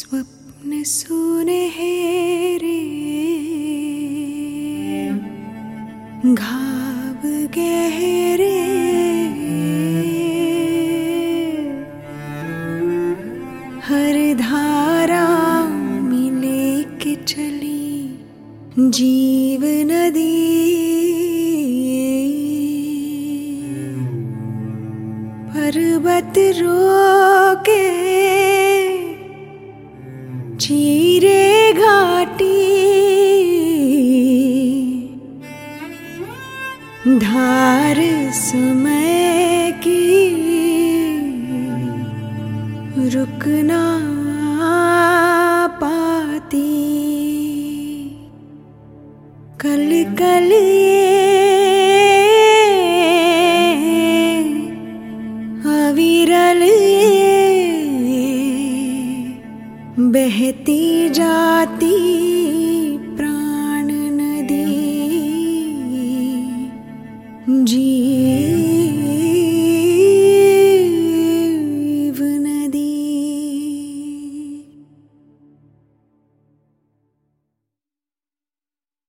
स्वप्न सुनहरे घाव गहरे हर धारा मिले के चली जीव नदी पर्वत रोके चीरे घाटी धार समय की रुकना पाती कल कल अविरल बहती जाती